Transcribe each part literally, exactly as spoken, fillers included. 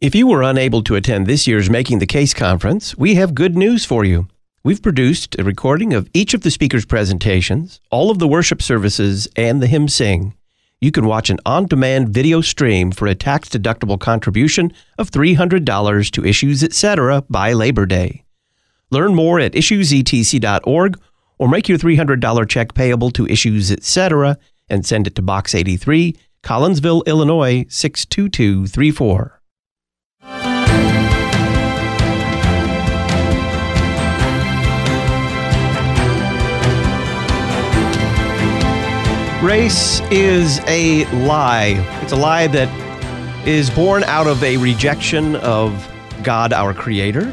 If you were unable to attend this year's Making the Case conference, we have good news for you. We've produced a recording of each of the speakers' presentations, all of the worship services, and the hymn sing. You can watch an on-demand video stream for a tax-deductible contribution of three hundred dollars to Issues Etc. by Labor Day. Learn more at issues e t c dot org or make your three hundred dollars check payable to Issues Etc. and send it to Box eighty-three, Collinsville, Illinois, six two two three four. Race is a lie. It's a lie that is born out of a rejection of God, our Creator.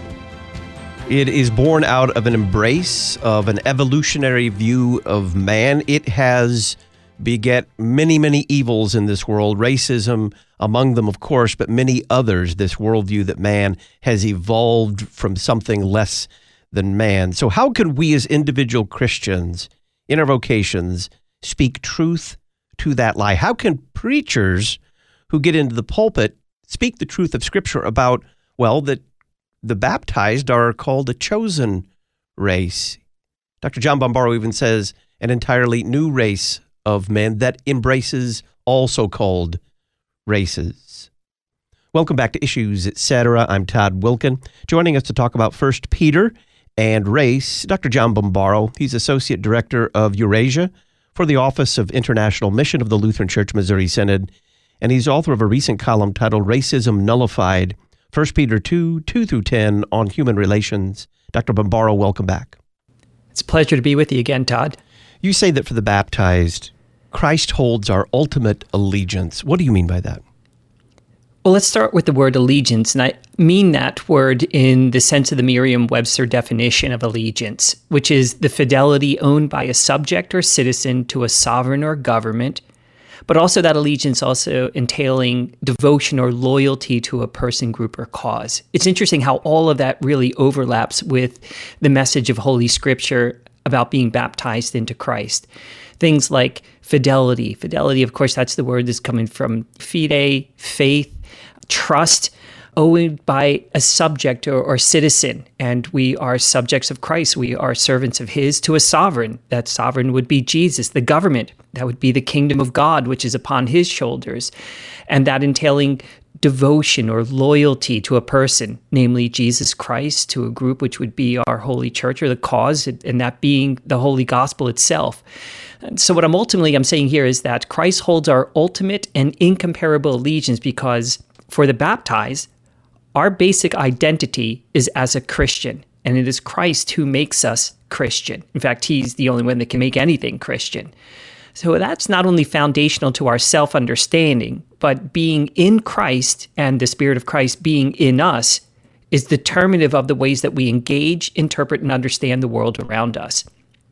It is born out of an embrace of an evolutionary view of man. It has beget many, many evils in this world, racism among them, of course, but many others, this worldview that man has evolved from something less than man. So how could we as individual Christians in our vocations speak truth to that lie? How can preachers who get into the pulpit speak the truth of Scripture about, well, that the baptized are called a chosen race? Doctor John Bombaro even says an entirely new race of men that embraces all so-called races. Welcome back to Issues Etc. I'm Todd Wilkin. Joining us to talk about First Peter and race, Doctor John Bombaro. He's Associate Director of Eurasia for the Office of International Mission of the Lutheran Church Missouri Synod, and he's author of a recent column titled Racism Nullified, First Peter two, two through ten on human relations. Doctor Bombaro, welcome back. It's a pleasure to be with you again, Todd. You say that for the baptized, Christ holds our ultimate allegiance. What do you mean by that? Well, let's start with the word allegiance, and I mean that word in the sense of the Merriam-Webster definition of allegiance, which is the fidelity owned by a subject or citizen to a sovereign or government, but also that allegiance also entailing devotion or loyalty to a person, group, or cause. It's interesting how all of that really overlaps with the message of Holy Scripture about being baptized into Christ. Things like fidelity. Fidelity, of course, that's the word that's coming from fide, faith, trust, owed by a subject or, or citizen. And we are subjects of Christ. We are servants of His to a sovereign. That sovereign would be Jesus. The government, that would be the kingdom of God, which is upon His shoulders. And that entailing devotion or loyalty to a person, namely Jesus Christ, to a group which would be our holy church or the cause, and that being the holy gospel itself. And so what I'm ultimately I'm saying here is that Christ holds our ultimate and incomparable allegiance because for the baptized, our basic identity is as a Christian, and it is Christ who makes us Christian. In fact, He's the only one that can make anything Christian. So that's not only foundational to our self-understanding, but being in Christ and the Spirit of Christ being in us is determinative of the ways that we engage, interpret, and understand the world around us.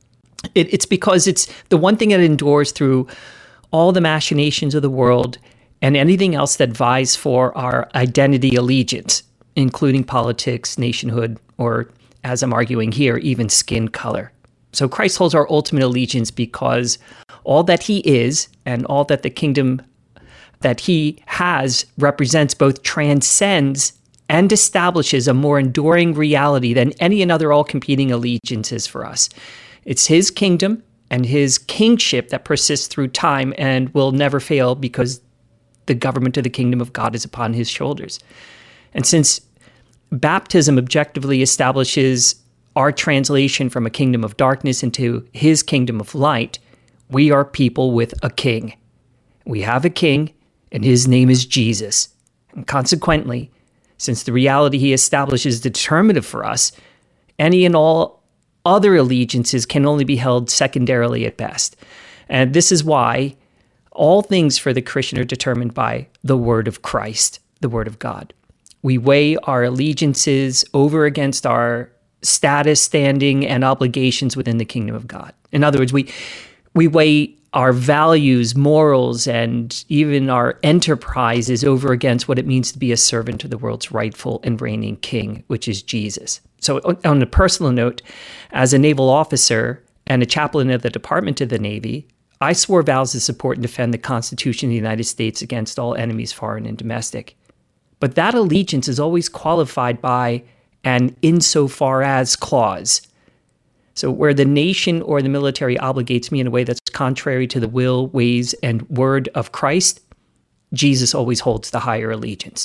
It, it's because it's the one thing that endures through all the machinations of the world and anything else that vies for our identity allegiance, including politics, nationhood, or, as I'm arguing here, even skin color. So Christ holds our ultimate allegiance because all that He is and all that the kingdom that He has represents both transcends and establishes a more enduring reality than any and other all-competing allegiances for us. It's His kingdom and His kingship that persists through time and will never fail because the government of the kingdom of God is upon His shoulders. And since baptism objectively establishes our translation from a kingdom of darkness into His kingdom of light, we are people with a king. We have a king, and His name is Jesus. And consequently, since the reality He establishes is determinative for us, any and all other allegiances can only be held secondarily at best. And this is why all things for the Christian are determined by the word of Christ, the word of God. We weigh our allegiances over against our status, standing, and obligations within the kingdom of God. In other words, we we weigh our values, morals, and even our enterprises over against what it means to be a servant to the world's rightful and reigning king, which is Jesus. So on a personal note, as a naval officer and a chaplain of the Department of the Navy, I swore vows to support and defend the Constitution of the United States against all enemies, foreign and domestic. But that allegiance is always qualified by an insofar as clause. So where the nation or the military obligates me in a way that's contrary to the will, ways, and word of Christ, Jesus always holds the higher allegiance.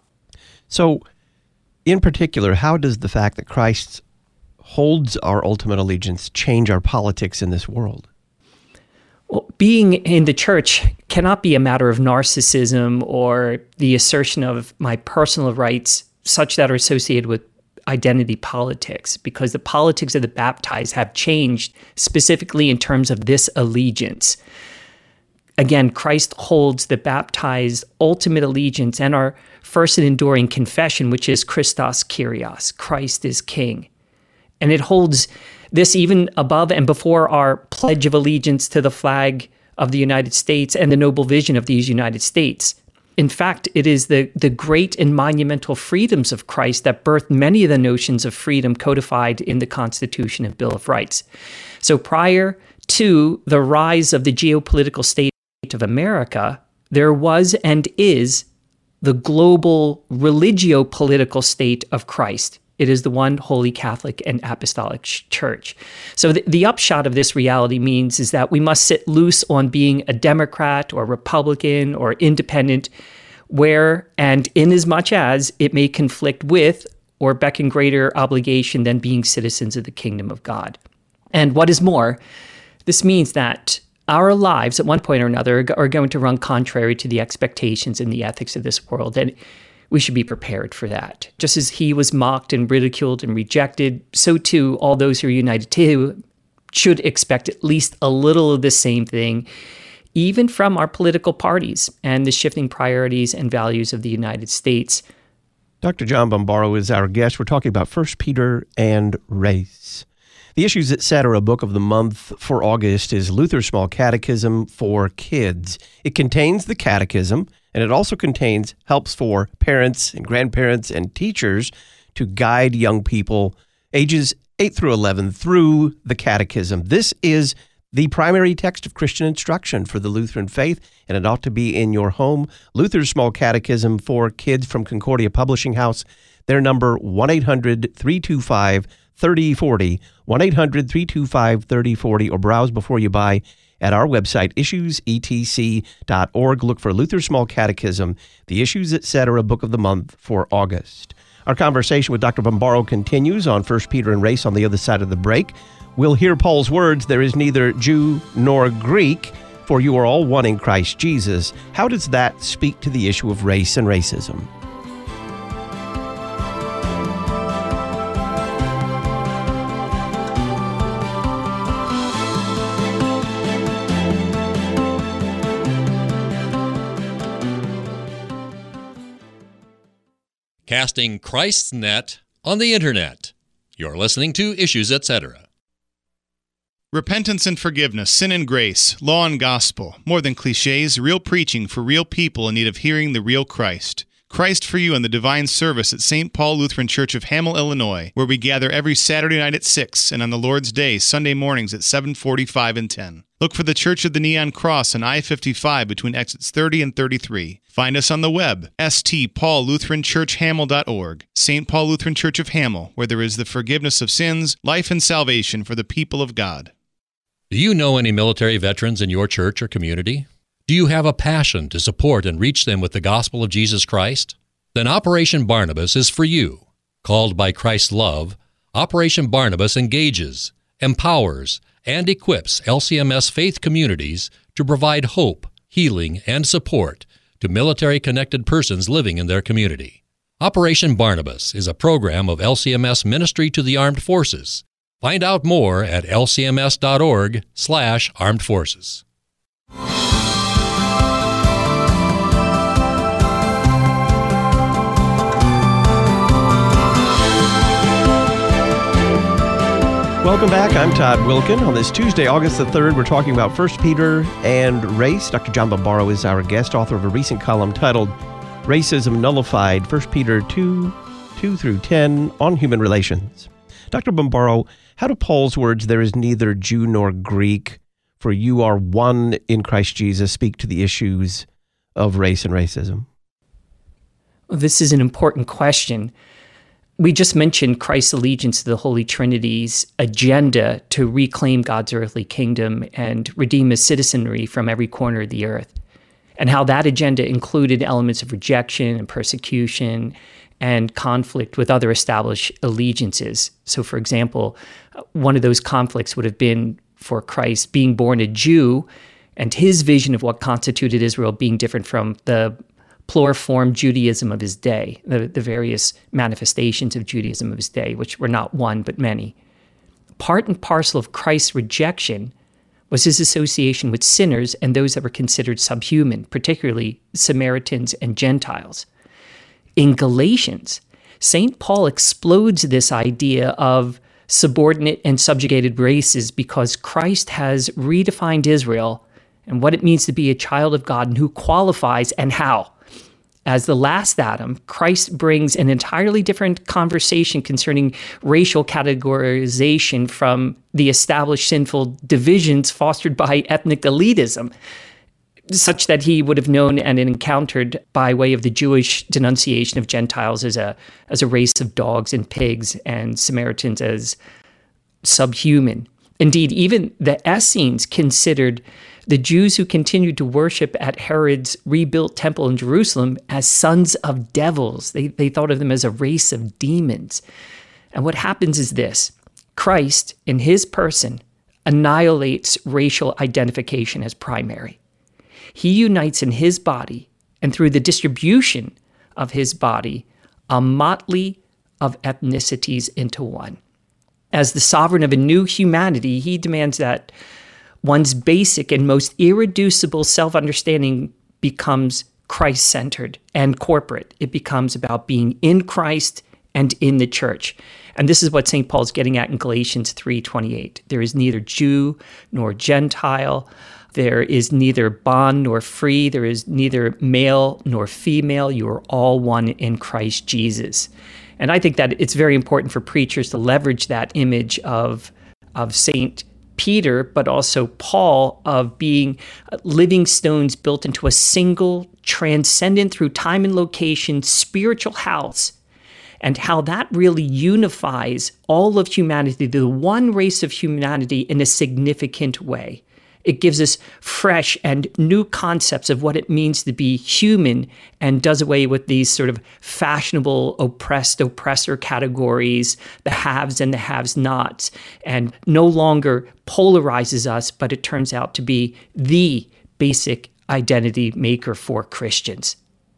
So, in particular, how does the fact that Christ holds our ultimate allegiance change our politics in this world? Well, being in the church cannot be a matter of narcissism or the assertion of my personal rights, such that are associated with identity politics, because the politics of the baptized have changed specifically in terms of this allegiance. Again, Christ holds the baptized ultimate allegiance and our first and enduring confession, which is Christos Kyrios, Christ is King. And it holds this even above and before our pledge of allegiance to the flag of the United States and the noble vision of these United States. In fact, it is the, the great and monumental freedoms of Christ that birthed many of the notions of freedom codified in the Constitution and Bill of Rights. So prior to the rise of the geopolitical state of America, there was and is the global religio-political state of Christ. It is the one holy Catholic and Apostolic Church. So the, the upshot of this reality means is that we must sit loose on being a Democrat or Republican or independent, where and in as much as it may conflict with or beckon greater obligation than being citizens of the kingdom of God. And what is more, this means that our lives at one point or another are going to run contrary to the expectations and the ethics of this world. And we should be prepared for that. Just as he was mocked and ridiculed and rejected, so too all those who are united to him should expect at least a little of the same thing, even from our political parties and the shifting priorities and values of the United States. Doctor John Bombaro is our guest. We're talking about First Peter and race. The Issues Etc. book of the month for August is Luther's Small Catechism for Kids. It contains the catechism, and it also contains helps for parents and grandparents and teachers to guide young people ages eight through eleven through the catechism. This is the primary text of Christian instruction for the Lutheran faith, and it ought to be in your home. Luther's Small Catechism for Kids from Concordia Publishing House. Their number, one eight hundred, three two five, three oh four oh, one eight hundred, three two five, three oh four oh, or browse before you buy at our website, issues e t c dot org. Look for Luther's Small Catechism, the Issues Etc. book of the month for August. Our conversation with Doctor Bombaro continues on First Peter and race on the other side of the break. We'll hear Paul's words, there is neither Jew nor Greek, for you are all one in Christ Jesus. How does that speak to the issue of race and racism? Casting Christ's net on the internet. You're listening to Issues Etc. Repentance and forgiveness, sin and grace, law and gospel. More than cliches, real preaching for real people in need of hearing the real Christ. Christ for you in the divine service at Saint Paul Lutheran Church of Hamel, Illinois, where we gather every Saturday night at six and on the Lord's Day, Sunday mornings at seven forty-five and ten. Look for the Church of the Neon Cross on I fifty-five between exits thirty and thirty-three. Find us on the web, s t paul lutheran church hamel dot org. Saint Paul Lutheran Church of Hamel, where there is the forgiveness of sins, life and salvation for the people of God. Do you know any military veterans in your church or community? Do you have a passion to support and reach them with the gospel of Jesus Christ? Then Operation Barnabas is for you. Called by Christ's love, Operation Barnabas engages, empowers, and equips L C M S faith communities to provide hope, healing, and support to military-connected persons living in their community. Operation Barnabas is a program of L C M S Ministry to the Armed Forces. Find out more at l c m s dot org slash armed forces. Welcome back. I'm Todd Wilkin. On this Tuesday, August the third, we're talking about First Peter and race. Doctor John Bombaro is our guest, author of a recent column titled Racism Nullified, First Peter two, two through ten, on human relations. Doctor Bombaro, how do Paul's words, there is neither Jew nor Greek, for you are one in Christ Jesus, speak to the issues of race and racism? Well, this is an important question. We just mentioned Christ's allegiance to the Holy Trinity's agenda to reclaim God's earthly kingdom and redeem his citizenry from every corner of the earth, and how that agenda included elements of rejection and persecution and conflict with other established allegiances. So, for example, one of those conflicts would have been for Christ being born a Jew and his vision of what constituted Israel being different from the pluriform Judaism of his day, the, the various manifestations of Judaism of his day, which were not one but many. Part and parcel of Christ's rejection was his association with sinners and those that were considered subhuman, particularly Samaritans and Gentiles. In Galatians, Saint Paul explodes this idea of subordinate and subjugated races because Christ has redefined Israel and what it means to be a child of God and who qualifies and how. As the last Adam, Christ brings an entirely different conversation concerning racial categorization from the established sinful divisions fostered by ethnic elitism, such that he would have known and encountered by way of the Jewish denunciation of Gentiles as a as a race of dogs and pigs and Samaritans as subhuman. Indeed, even the Essenes considered the Jews who continued to worship at Herod's rebuilt temple in Jerusalem as sons of devils. They, they thought of them as a race of demons. And what happens is this: Christ, in his person, annihilates racial identification as primary. He unites in his body, and through the distribution of his body, a motley of ethnicities into one. As the sovereign of a new humanity, he demands that one's basic and most irreducible self-understanding becomes Christ-centered and corporate. It becomes about being in Christ and in the church. And this is what Saint Paul's getting at in Galatians three twenty-eight. There is neither Jew nor Gentile. There is neither bond nor free. There is neither male nor female. You are all one in Christ Jesus. And I think that it's very important for preachers to leverage that image of, of Saint Peter, but also Paul, of being living stones built into a single, transcendent through time and location, spiritual house, and how that really unifies all of humanity, the one race of humanity, in a significant way. It gives us fresh and new concepts of what it means to be human and does away with these sort of fashionable oppressed oppressor categories, the haves and the have-nots, and no longer polarizes us, but it turns out to be the basic identity maker for Christians.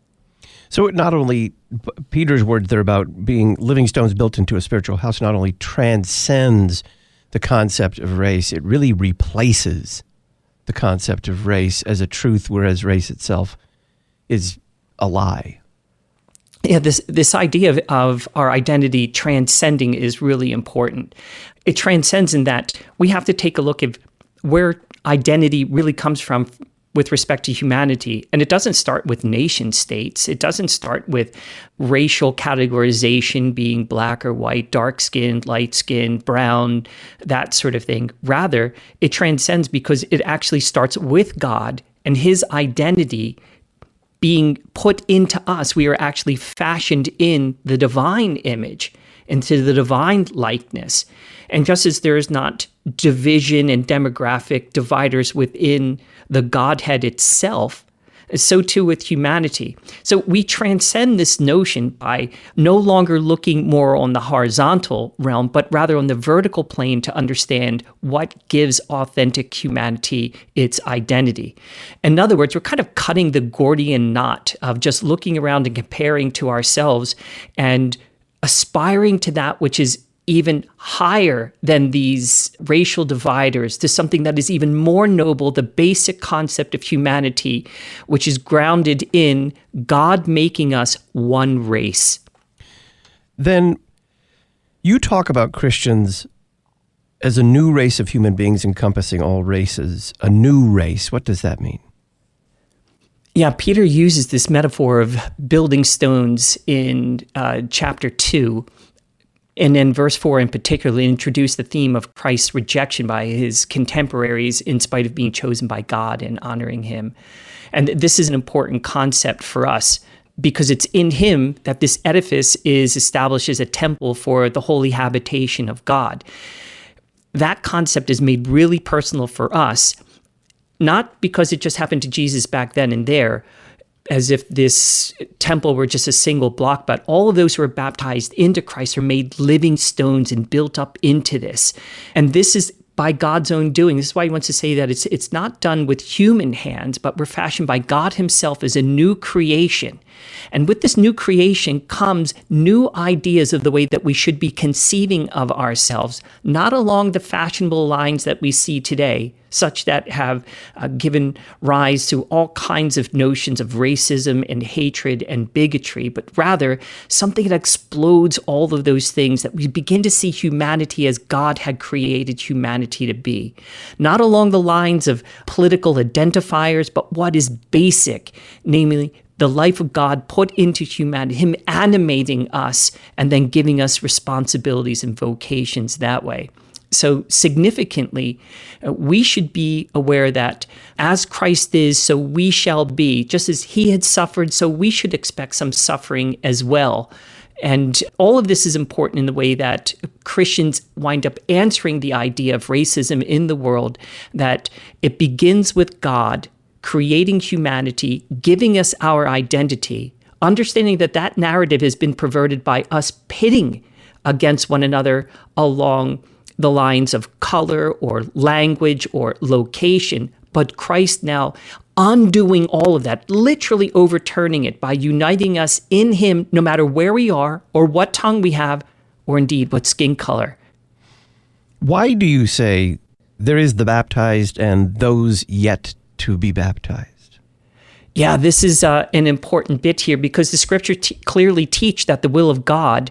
So it not only, Peter's words there about being living stones built into a spiritual house, not only transcends the concept of race, it really replaces the concept of race as a truth, whereas race itself is a lie. Yeah, this this idea of, of our identity transcending is really important. It transcends in that we have to take a look at where identity really comes from with respect to humanity. And it doesn't start with nation states. It doesn't start with racial categorization, being black or white, dark-skinned, light-skinned, brown, that sort of thing. Rather, it transcends because it actually starts with God and his identity being put into us. We are actually fashioned in the divine image, into the divine likeness. And just as there is not division and demographic dividers within the Godhead itself, so too with humanity. So we transcend this notion by no longer looking more on the horizontal realm, but rather on the vertical plane to understand what gives authentic humanity its identity. In other words, we're kind of cutting the Gordian knot of just looking around and comparing to ourselves and aspiring to that which is even higher than these racial dividers, to something that is even more noble, the basic concept of humanity, which is grounded in God making us one race. Then you talk about Christians as a new race of human beings encompassing all races, a new race. What does that mean? Yeah, Peter uses this metaphor of building stones in uh, chapter two. And in verse four in particular, introduced the theme of Christ's rejection by his contemporaries in spite of being chosen by God and honoring him. And this is an important concept for us. because it's in him that this edifice is established as a temple for the holy habitation of God. That concept is made really personal for us, not because it just happened to Jesus back then and there, as if this temple were just a single block, but all of those who are baptized into Christ are made living stones and built up into this. And this is by God's own doing. This is why he wants to say that it's it's not done with human hands, but we're fashioned by God himself as a new creation. And with this new creation comes new ideas of the way that we should be conceiving of ourselves, not along the fashionable lines that we see today, such that have uh, given rise to all kinds of notions of racism and hatred and bigotry, but rather something that explodes all of those things, that we begin to see humanity as God had created humanity to be. Not along the lines of political identifiers, but what is basic, namely the life of God put into humanity, him animating us and then giving us responsibilities and vocations that way. So significantly, uh, we should be aware that as Christ is, so we shall be. Just as he had suffered, so we should expect some suffering as well. And all of this is important in the way that Christians wind up answering the idea of racism in the world, that it begins with God creating humanity, giving us our identity, understanding that that narrative has been perverted by us pitting against one another along the lines of color or language or location, but Christ now undoing all of that, literally overturning it by uniting us in him, no matter where we are or what tongue we have, or indeed what skin color. Why do you say there is the baptized and those yet to be baptized? Yeah, this is uh, an important bit here, because the scripture t- clearly teach that the will of God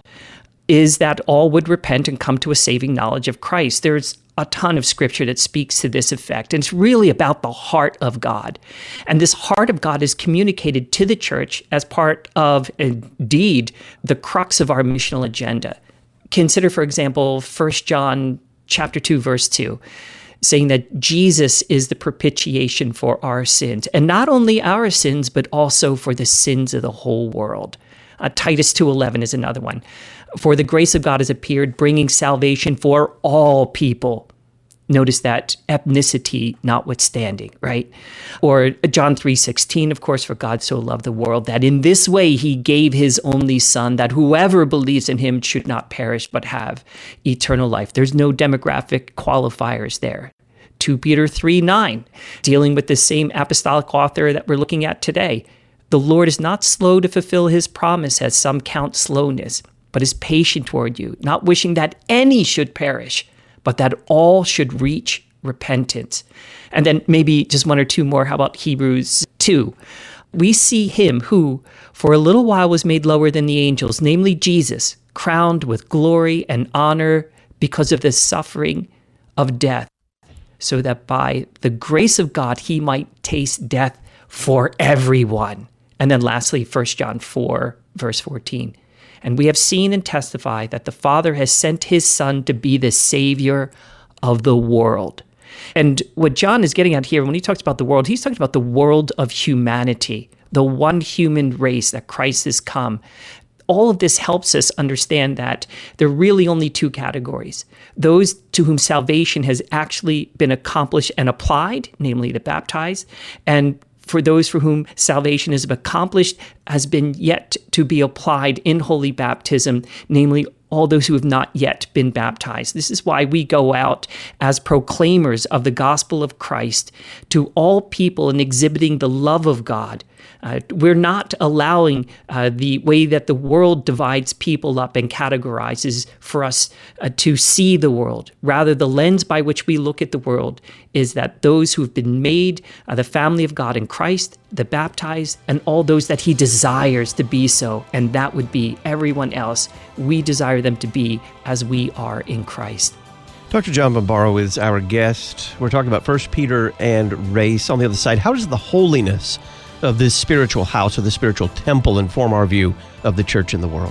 is that all would repent and come to a saving knowledge of Christ. There's a ton of scripture that speaks to this effect, and it's really about the heart of God. And this heart of God is communicated to the church as part of, indeed, the crux of our missional agenda. Consider, for example, First John chapter two, verse two. Saying that Jesus is the propitiation for our sins, and not only our sins, but also for the sins of the whole world. Uh, Titus two eleven is another one. For the grace of God has appeared, bringing salvation for all people. Notice that, ethnicity notwithstanding, right? Or John three sixteen, of course, for God so loved the world that in this way he gave his only son, that whoever believes in him should not perish but have eternal life. There's no demographic qualifiers there. Second Peter three nine, dealing with the same apostolic author that we're looking at today. The Lord is not slow to fulfill his promise, as some count slowness, but is patient toward you, not wishing that any should perish, but that all should reach repentance. And then maybe just one or two more. How about Hebrews two? We see him who, for a little while, was made lower than the angels, namely Jesus, crowned with glory and honor because of the suffering of death, so that by the grace of God he might taste death for everyone. And then lastly, First John four, verse fourteen. And we have seen and testify that the Father has sent his Son to be the Savior of the world. And what John is getting at here, when he talks about the world, he's talking about the world of humanity, the one human race that Christ has come. All of this helps us understand that there are really only two categories. Those to whom salvation has actually been accomplished and applied, namely the baptized, and for those for whom salvation is accomplished, has been yet to be applied in holy baptism, namely all those who have not yet been baptized. This is why we go out as proclaimers of the gospel of Christ to all people and exhibiting the love of God. Uh, we're not allowing uh, the way that the world divides people up and categorizes for us uh, to see the world. Rather, the lens by which we look at the world is that those who have been made uh, the family of God in Christ, the baptized, and all those that he desires to be so, and that would be everyone else. We desire them to be as we are in Christ. Doctor John Bambaro is our guest. We're talking about First Peter and race. On the other side, how does the holiness of this spiritual house, or the spiritual temple, inform our view of the church in the world?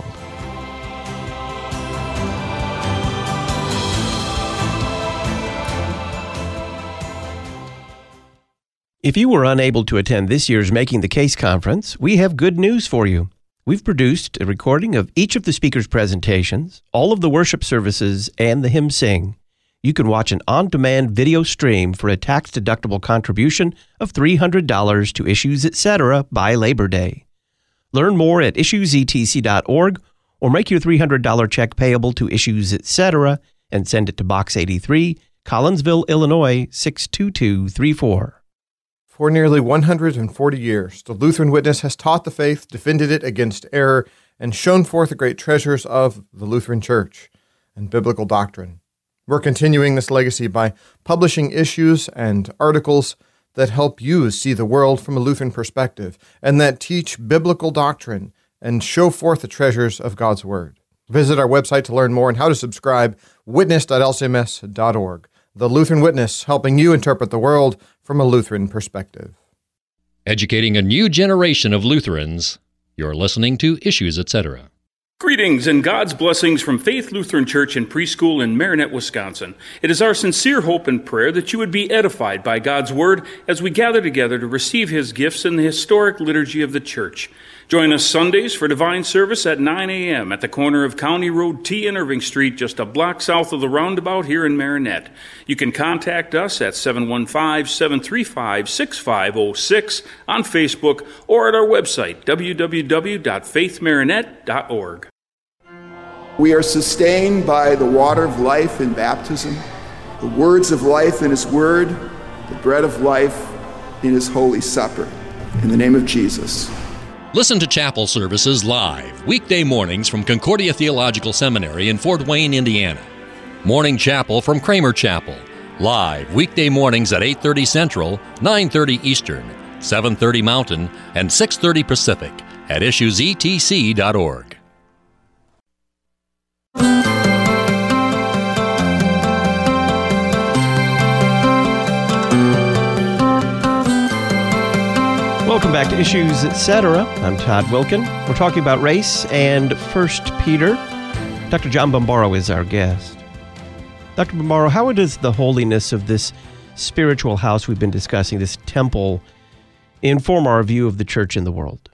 If you were unable to attend this year's Making the Case conference, we have good news for you. We've produced a recording of each of the speakers' presentations, all of the worship services, and the hymn sing. You can watch an on-demand video stream for a tax-deductible contribution of three hundred dollars to Issues Etc. by Labor Day. Learn more at issues e t c dot org or make your three hundred dollars check payable to Issues Etc. and send it to Box eighty-three, Collinsville, Illinois, six two two three four. For nearly one hundred forty years, the Lutheran Witness has taught the faith, defended it against error, and shown forth the great treasures of the Lutheran Church and biblical doctrine. We're continuing this legacy by publishing issues and articles that help you see the world from a Lutheran perspective and that teach biblical doctrine and show forth the treasures of God's Word. Visit our website to learn more and how to subscribe, witness dot l c m s dot org. The Lutheran Witness, helping you interpret the world from a Lutheran perspective. Educating a new generation of Lutherans. You're listening to Issues Etc. Greetings and God's blessings from Faith Lutheran Church and Preschool in Marinette, Wisconsin. It is our sincere hope and prayer that you would be edified by God's Word as we gather together to receive His gifts in the historic liturgy of the Church. Join us Sundays for Divine Service at nine a.m. at the corner of County Road T and Irving Street, just a block south of the roundabout here in Marinette. You can contact us at seven one five, seven three five, six five zero six on Facebook or at our website, w w w dot faith marinette dot org. We are sustained by the water of life in baptism, the words of life in His Word, the bread of life in His Holy Supper. In the name of Jesus. Listen to chapel services live, weekday mornings from Concordia Theological Seminary in Fort Wayne, Indiana. Morning chapel from Kramer Chapel, live weekday mornings at eight thirty Central, nine thirty Eastern, seven thirty Mountain, and six thirty Pacific at issues e t c dot org. Welcome back to Issues Etc. I'm Todd Wilkin. We're talking about race and First Peter. Doctor John Bombaro is our guest. Doctor Bombaro, how does the holiness of this spiritual house we've been discussing, this temple, inform our view of the church in the world?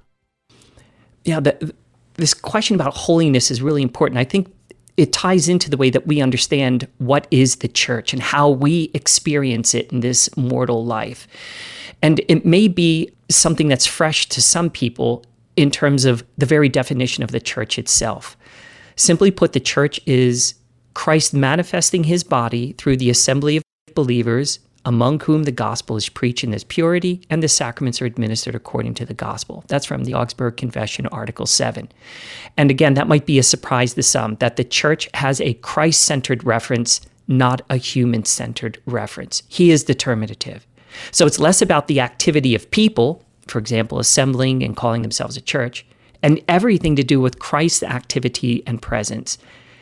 Yeah, the, this question about holiness is really important. I think it ties into the way that we understand what is the church and how we experience it in this mortal life. And it may be something that's fresh to some people in terms of the very definition of the church itself. Simply put, the church is Christ manifesting His body through the assembly of believers, among whom the gospel is preached in its purity and the sacraments are administered according to the gospel. That's from the Augsburg Confession, Article seven. And again, that might be a surprise to some, that the church has a Christ-centered reference, not a human-centered reference. He is determinative. So it's less about the activity of people, for example, assembling and calling themselves a church, and everything to do with Christ's activity and presence.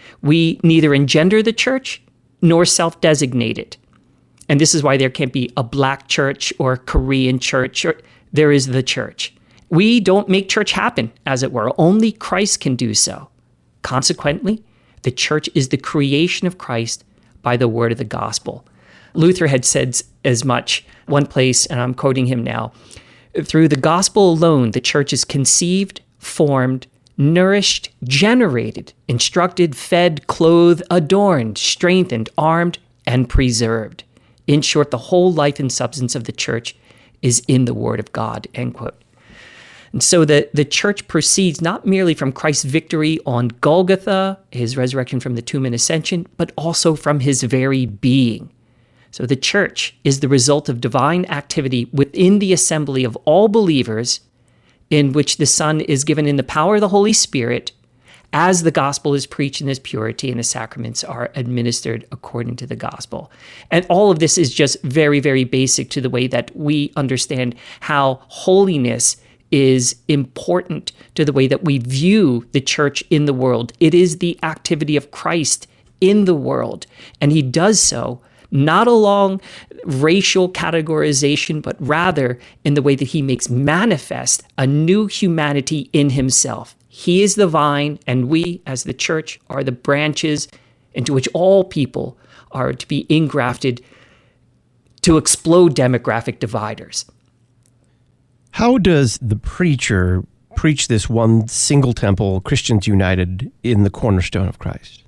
We neither engender the church nor self-designate it. And this is why there can't be a black church or a Korean church. Or, there is the church. We don't make church happen, as it were. Only Christ can do so. Consequently, the church is the creation of Christ by the word of the gospel. Luther had said as much one place, and I'm quoting him now, through the gospel alone, the church is conceived, formed, nourished, generated, instructed, fed, clothed, adorned, strengthened, armed, and preserved. In short, the whole life and substance of the church is in the word of God, end quote. And so the, the church proceeds not merely from Christ's victory on Golgotha, His resurrection from the tomb and ascension, but also from His very being. So the church is the result of divine activity within the assembly of all believers, in which the Son is given in the power of the Holy Spirit as the gospel is preached in its purity and the sacraments are administered according to the gospel. And all of this is just very, very basic to the way that we understand how holiness is important to the way that we view the church in the world. It is the activity of Christ in the world, and He does so not along racial categorization, but rather in the way that He makes manifest a new humanity in Himself. He is the vine, and we, as the church, are the branches into which all people are to be ingrafted to explode demographic dividers. How does the preacher preach this one single temple, Christians united in the cornerstone of Christ?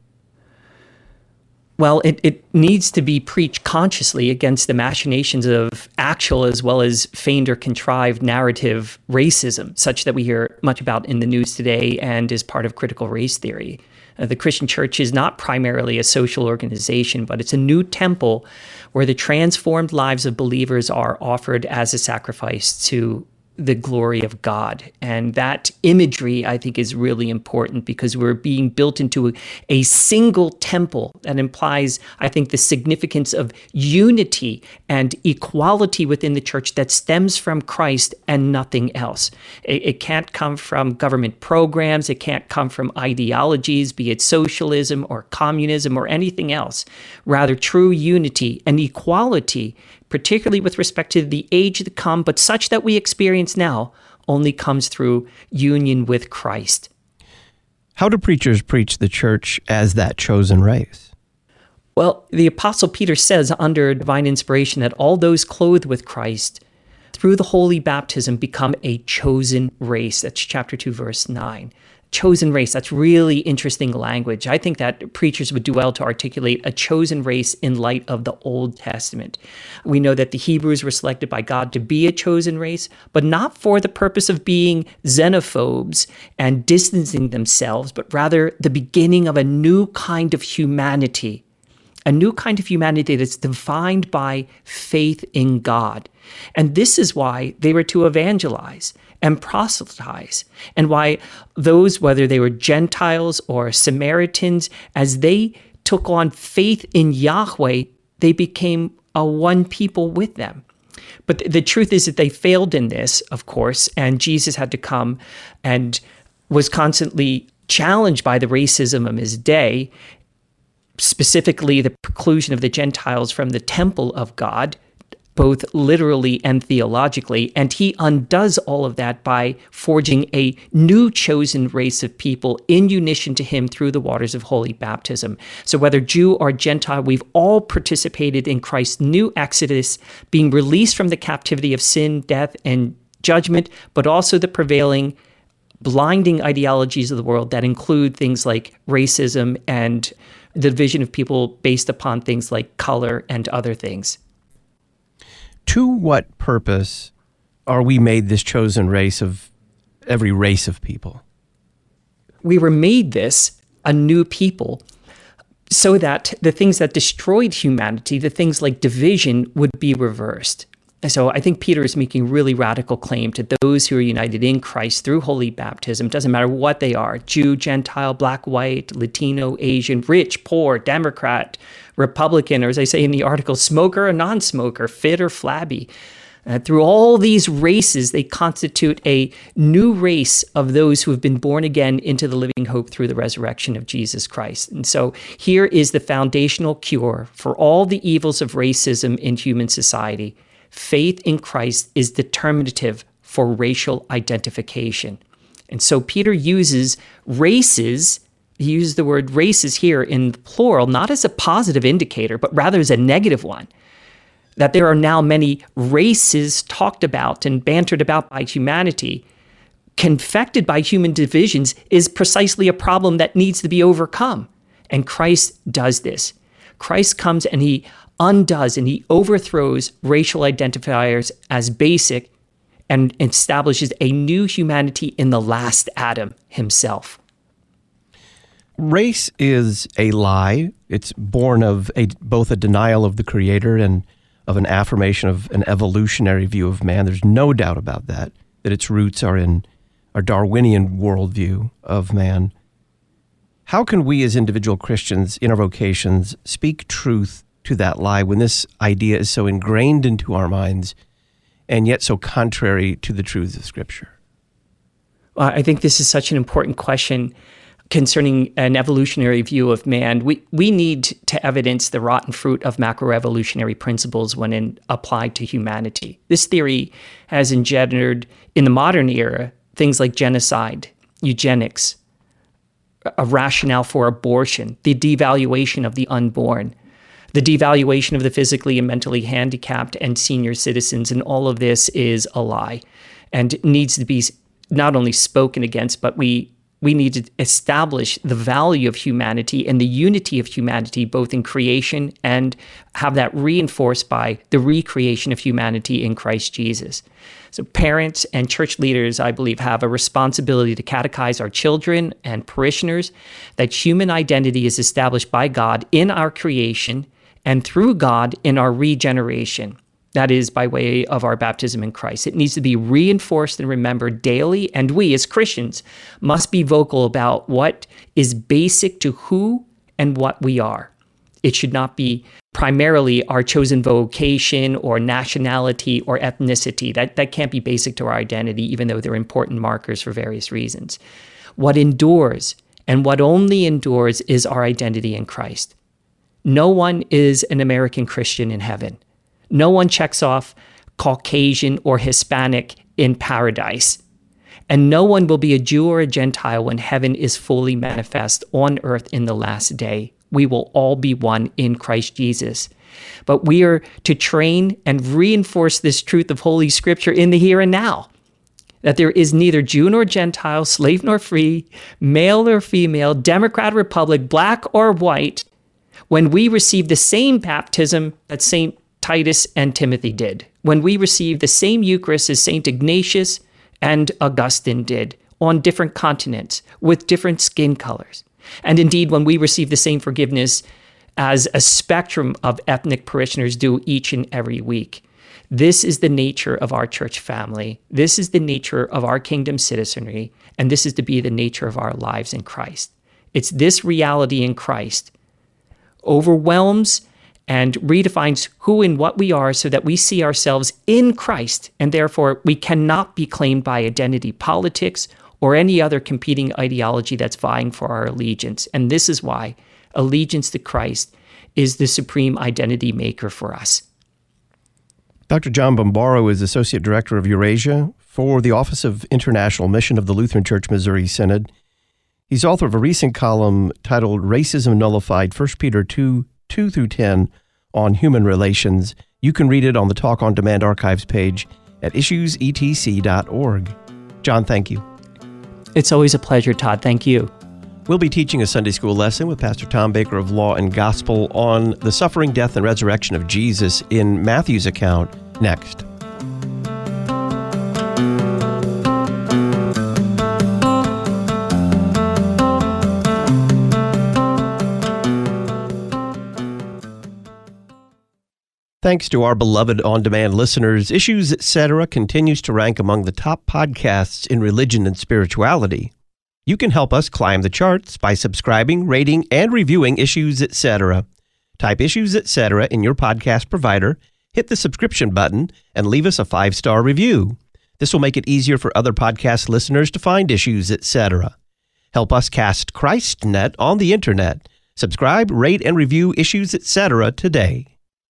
Well, it, it needs to be preached consciously against the machinations of actual as well as feigned or contrived narrative racism, such that we hear much about in the news today and is part of critical race theory. Uh, the Christian church is not primarily a social organization, but it's a new temple where the transformed lives of believers are offered as a sacrifice to the glory of God. And that imagery, I think, is really important because we're being built into a, a single temple that implies, I think, the significance of unity and equality within the church that stems from Christ and nothing else. It, it can't come from government programs. It can't come from ideologies, be it socialism or communism or anything else. Rather, true unity and equality, particularly with respect to the age to come, but such that we experience now, only comes through union with Christ. How do preachers preach the church as that chosen race? Well, the Apostle Peter says under divine inspiration that all those clothed with Christ through the holy baptism become a chosen race. That's chapter two, verse nine. Chosen race, that's really interesting language. I think that preachers would do well to articulate a chosen race in light of the Old Testament. We know that the Hebrews were selected by God to be a chosen race, but not for the purpose of being xenophobes and distancing themselves, but rather the beginning of a new kind of humanity. A new kind of humanity that's defined by faith in God. And this is why they were to evangelize and proselytize, and why those, whether they were Gentiles or Samaritans, as they took on faith in Yahweh, they became a one people with them. But the truth is that they failed in this, of course, and Jesus had to come and was constantly challenged by the racism of his day, specifically the preclusion of the Gentiles from the temple of God, both literally and theologically, and he undoes all of that by forging a new chosen race of people in unition to him through the waters of holy baptism. So whether Jew or Gentile, we've all participated in Christ's new exodus, being released from the captivity of sin, death, and judgment, but also the prevailing blinding ideologies of the world that include things like racism and the division of people based upon things like color and other things. To what purpose are we made this chosen race of every race of people? We were made this, a new people, so that the things that destroyed humanity, the things like division, would be reversed. So I think Peter is making really radical claim to those who are united in Christ through holy baptism. It doesn't matter what they are, Jew, Gentile, black, white, Latino, Asian, rich, poor, Democrat, Republican, or as I say in the article, smoker or non-smoker, fit or flabby. Uh, through all these races, they constitute a new race of those who have been born again into the living hope through the resurrection of Jesus Christ. And so here is the foundational cure for all the evils of racism in human society. Faith in Christ is determinative for racial identification. And so Peter uses races, he uses the word races here in the plural, not as a positive indicator, but rather as a negative one. That there are now many races talked about and bantered about by humanity, confected by human divisions, is precisely a problem that needs to be overcome. And Christ does this. Christ comes and he undoes and he overthrows racial identifiers as basic and establishes a new humanity in the last Adam himself. Race is a lie. It's born of a, both a denial of the Creator and of an affirmation of an evolutionary view of man. There's no doubt about that, that its roots are in our Darwinian worldview of man. How can we as individual Christians in our vocations speak truth to that lie when this idea is so ingrained into our minds and yet so contrary to the truths of Scripture? Well, I think this is such an important question concerning an evolutionary view of man. We we need to evidence the rotten fruit of macroevolutionary principles when in, applied to humanity. This theory has engendered, in the modern era, things like genocide, eugenics, a rationale for abortion, the devaluation of the unborn, the devaluation of the physically and mentally handicapped and senior citizens, and all of this is a lie. and needs to be not only spoken against, but we we need to establish the value of humanity and the unity of humanity, both in creation and have that reinforced by the recreation of humanity in Christ Jesus. So parents and church leaders, I believe, have a responsibility to catechize our children and parishioners that human identity is established by God in our creation and through God in our regeneration. That is by way of our baptism in Christ. It needs to be reinforced and remembered daily, and we as Christians must be vocal about what is basic to who and what we are. It should not be primarily our chosen vocation or nationality or ethnicity. That, that can't be basic to our identity, even though they're important markers for various reasons. What endures, and what only endures, is our identity in Christ. No one is an American Christian in heaven. No one checks off Caucasian or Hispanic in paradise. And no one will be a Jew or a Gentile when heaven is fully manifest on earth in the last day. We will all be one in Christ Jesus. But we are to train and reinforce this truth of Holy Scripture in the here and now, that there is neither Jew nor Gentile, slave nor free, male or female, Democrat or Republic, black or white, when we receive the same baptism that Saint Titus and Timothy did, when we receive the same Eucharist as Saint Ignatius and Augustine did on different continents with different skin colors. And indeed, when we receive the same forgiveness as a spectrum of ethnic parishioners do each and every week. This is the nature of our church family. This is the nature of our kingdom citizenry. And this is to be the nature of our lives in Christ. It's this reality in Christ overwhelms and redefines who and what we are so that we see ourselves in Christ, and therefore we cannot be claimed by identity politics or any other competing ideology that's vying for our allegiance. And this is why allegiance to Christ is the supreme identity maker for us. Doctor John Bombaro is Associate Director of Eurasia for the Office of International Mission of the Lutheran Church Missouri Synod. He's author of a recent column titled Racism Nullified, First Peter two, two through ten, on human relations. You can read it on the Talk on Demand archives page at issues e t c dot org. John, thank you. It's always a pleasure, Todd. Thank you. We'll be teaching a Sunday school lesson with Pastor Tom Baker of Law and Gospel on the suffering, death, and resurrection of Jesus in Matthew's account next. Thanks to our beloved on-demand listeners, Issues Etc. continues to rank among the top podcasts in religion and spirituality. You can help us climb the charts by subscribing, rating, and reviewing Issues Etc. Type Issues Etc. in your podcast provider, hit the subscription button, and leave us a five-star review. This will make it easier for other podcast listeners to find Issues Etc. Help us cast ChristNet on the internet. Subscribe, rate, and review Issues Etc. today.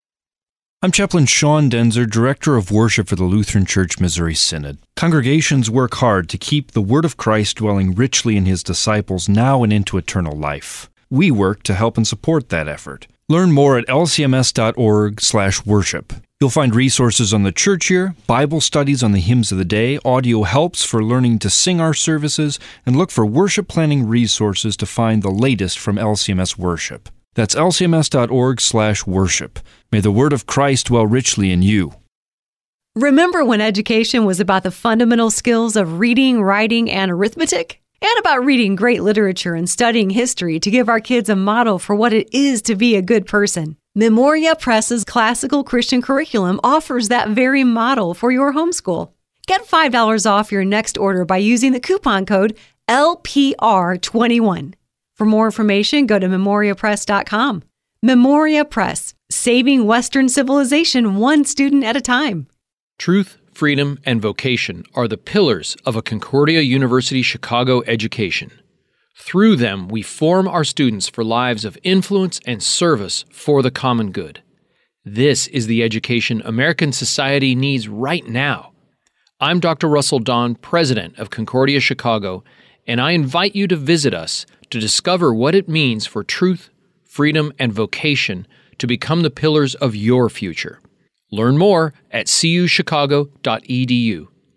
I'm Chaplain Sean Denzer, Director of Worship for the Lutheran Church Missouri Synod. Congregations work hard to keep the Word of Christ dwelling richly in His disciples now and into eternal life. We work to help and support that effort. Learn more at l c m s dot org slash worship. You'll find resources on the church year, Bible studies on the hymns of the day, audio helps for learning to sing our services, and look for worship planning resources to find the latest from L C M S Worship. That's l c m s dot org slash worship. May the word of Christ dwell richly in you. Remember when education was about the fundamental skills of reading, writing, and arithmetic? And about reading great literature and studying history to give our kids a model for what it is to be a good person. Memoria Press's classical Christian curriculum offers that very model for your homeschool. Get five dollars off your next order by using the coupon code L P R twenty-one. For more information, go to memoria press dot com. Memoria Press, saving Western civilization one student at a time. Truth, freedom, and vocation are the pillars of a Concordia University Chicago education. Through them, we form our students for lives of influence and service for the common good. This is the education American society needs right now. I'm Doctor Russell Don, president of Concordia Chicago, and I invite you to visit us to discover what it means for truth, freedom, and vocation to become the pillars of your future. Learn more at c u chicago dot e d u.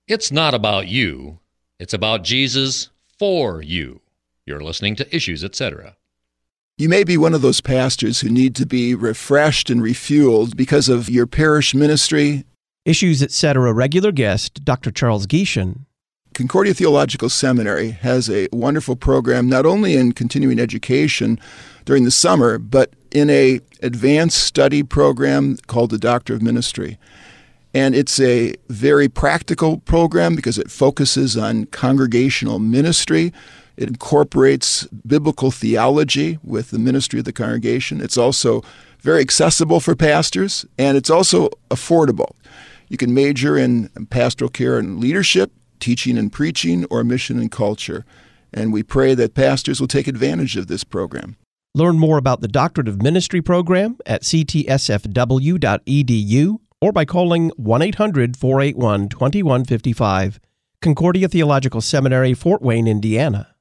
It's not about you. It's about Jesus for you. You're listening to Issues, et cetera. You may be one of those pastors who need to be refreshed and refueled because of your parish ministry. Issues, et cetera. Regular guest, Doctor Charles Gieshen. Concordia Theological Seminary has a wonderful program, not only in continuing education during the summer, but in a advanced study program called the Doctor of Ministry. And it's a very practical program because it focuses on congregational ministry. It incorporates biblical theology with the ministry of the congregation. It's also very accessible for pastors, and it's also affordable. You can major in pastoral care and leadership, teaching and preaching, or mission and culture. And we pray that pastors will take advantage of this program. Learn more about the Doctorate of Ministry program at c t s f w dot e d u or by calling one eight hundred, four eight one, two one five five. Concordia Theological Seminary, Fort Wayne, Indiana.